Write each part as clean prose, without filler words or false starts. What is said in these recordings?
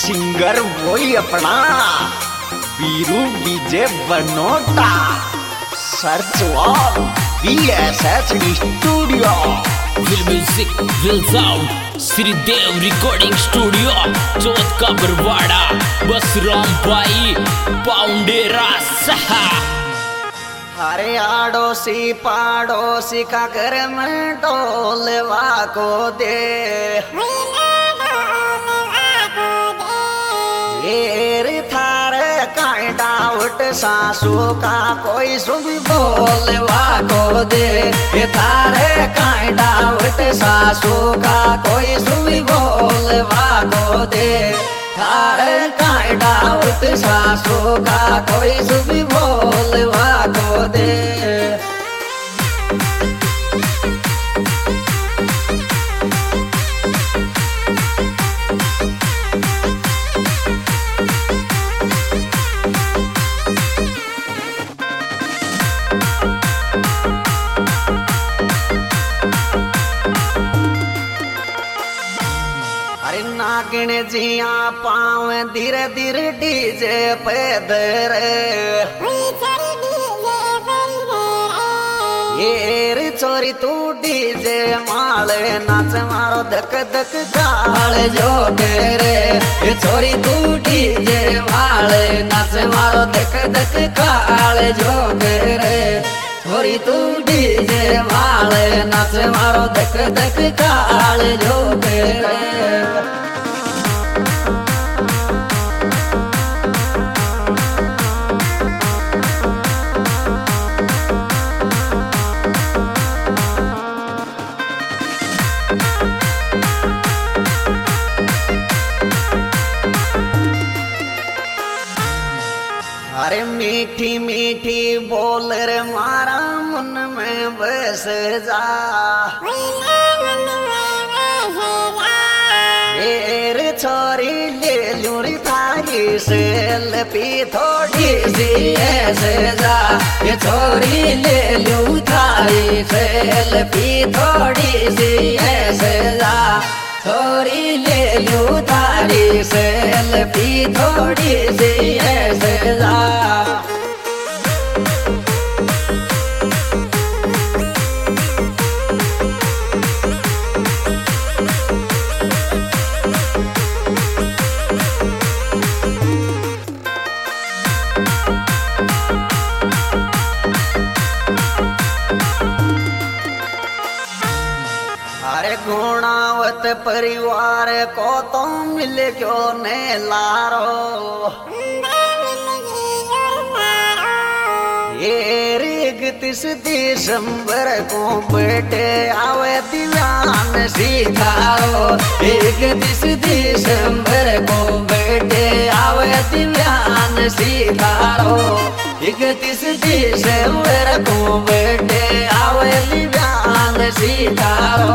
Singer वही अपना Biru DJ Banota search on VSH studio will music will sound Shridev recording studio Chauth का बरवाड़ा बसराम भाई पाउंडेरा सहा। अरे आड़ोसी पाड़ोसी का घर में डोलवा को दे थारे कांडा उठ सासू का कोई सुन बोलवा को दे थारे कांडा उठ सासू का कोई सुन बोलवा को दे थारे कांडा उठ सासू का कोई सुन बोलवा को दे। नागिन जिया पाँव धीरे धीरे डीजे पे धरे ये चोरी तू डीजे माले नाच मारो धक धक काले जो रे ये चोरी तू डीजे माले नाच मारो धक धक काले जो रे चोरी तू डीजे माले नाच मारो धक धक काले जो रे। अरे मीठी मीठी बोल रे मारा मन में बस जा रे छोरी ले लूरी थारी से लपी थोड़ी सी ऐसे जा ये छोरी ले लू थारी से लपी थोड़ी सी ऐसे जा छोरी ले लू थारी से लपी थोड़ी सी ऐसे जा। अरे गुणावत परिवार को तो मिल क्यों ने लारो ये रिगतिस दिसंबर को बेटे आवे दीवान सिखारो 31 दिसंबर को बेटे आवे दीवान सिखारो 31 दिसंबर को बेटे आवे दीवान सिखारो।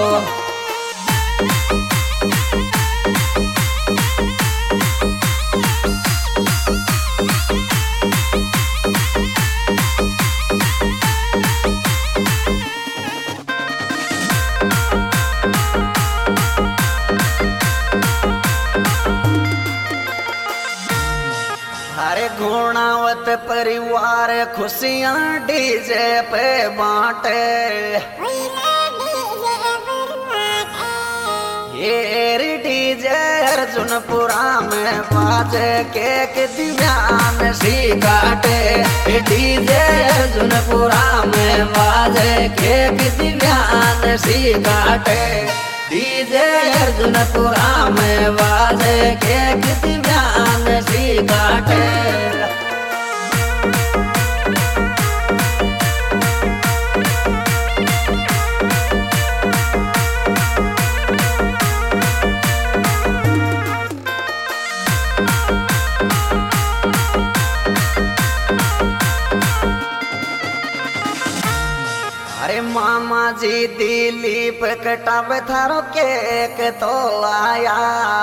अरे गुणावत परिवार खुशियां डीजे पे बांटे ये डीजे अर्जुनपुरा में बाजे केक दीवान सी काटे डीजे अर्जुनपुरा में बाजे केक दीवान सी काटे डीजे अर्जुनपुरा में बाजे केक दीवान सी काटे। अरे मामा जी दिलीप कटाव थारो केक तो आया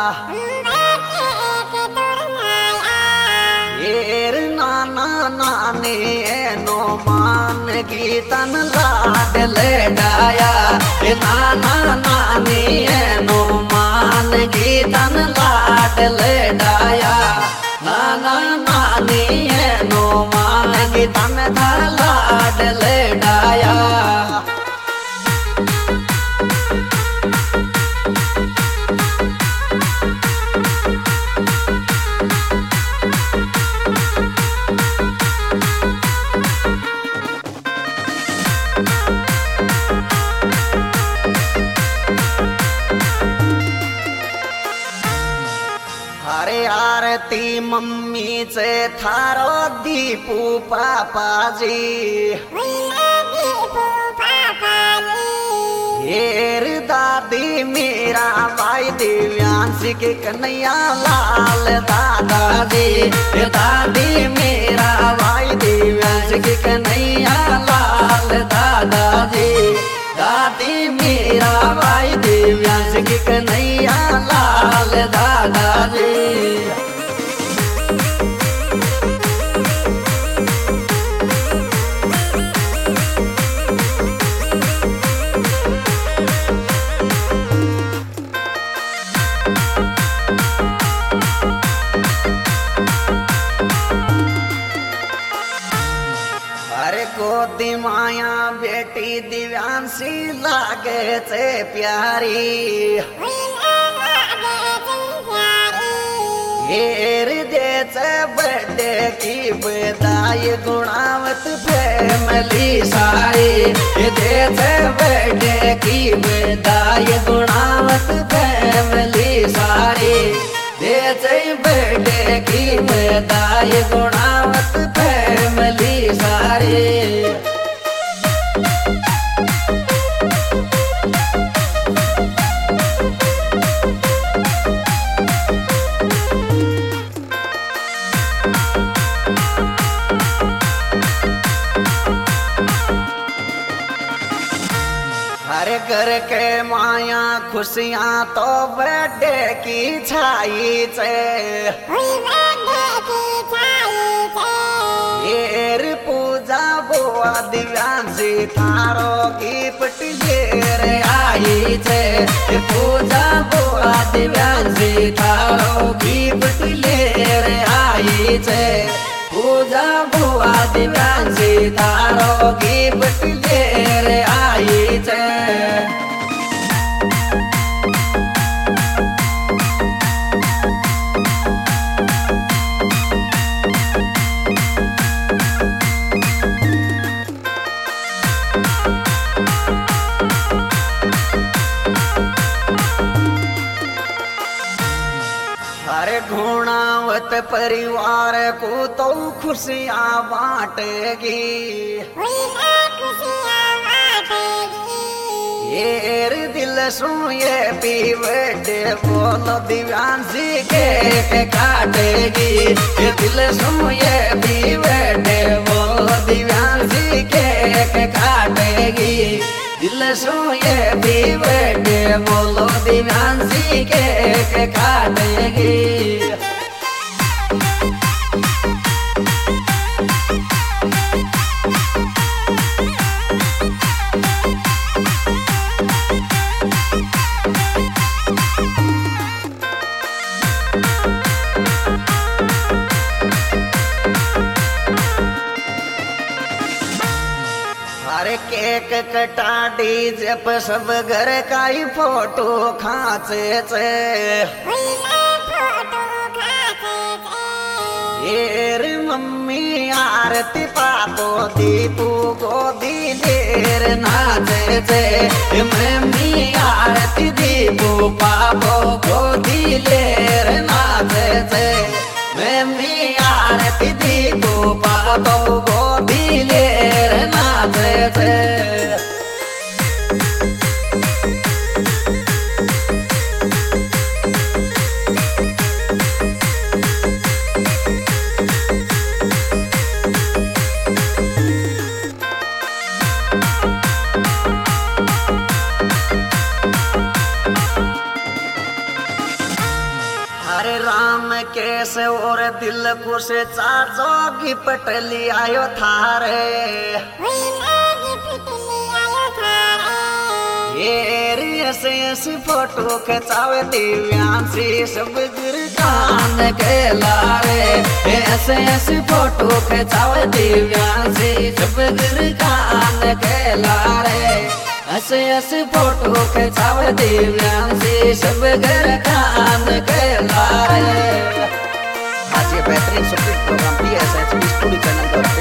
ये नाना नानी नो मान गीतन लाड ले डाया नाना नानी नो मान गीतन लाड ले तन धा लाड ले डाया। अरे आरती मम्मी से थारो दीपू पापाजी। हेर दादी मेरा भाई दिव्यांश के कन्हैया लाल दादाजी। दादी मेरा भाई दिव्यांश के कन्हैया लाल दादाजी। दादी मेरा भाई दिव्यांश के कन्हैया लाल दादाजी। अरे गोदी माया बेटी दिव्यांशी लागे से प्यारी। हृदय से बर्थडे की बधाई गुणावत फैमिली सारी। हृदय से बर्थडे की बधाई गुणावत फैमिली सारी। हृदय बर्थडे की बधाई गुणावत फैमिली सारी। हर घर के माया खुशियां तो बर्थडे की छाई से। येर पूजा बुआ दिव्यांशी थारो गिफ्ट लेर आई छे। पूजा बुआ दिव्यांशी थारो गिफ्ट लेर आई छे। पूजा बुआ दिव्यांशी थारो गिफ्ट लेर आई छे। अरे गुणावत परिवार को तो खुशियां बांटेगी। येर दिल सुए पी बर्थडे बोलो दिव्यांशी के काटेगी। दिल सुए पी बर्थडे बोलो दिव्यांशी के काटेगी। दिल सुए पी बर्थडे बोलो दिव्यांशी के काटेगी। अरे केक कटा डीजे पे सब घर का ही फोटो खाचे छे। येर मम्मी आरती पापो दीपू गोदी लेर नाचे छे। मम्मी आरती दीपू पापो गोदी लेर नाचे छे। मम्मी आरती दीपू पापो गोदी लेर नाचे छे। हरे राम केस और दिल खुश चाचो गिफ्ट लियायो थारे। ये ऐसे फोटो खचावे दिव्यांशी सब गिरगान के लारे ऐसे ऐसे फोटो खिंचावे दिव्यांशी शबगर खान के लारे ऐसे ऐसे फोटो खिंचावे दिव्यांशी शबगर खान के लारे। आज ये बेहतरीन superhit program PSH studio channel पर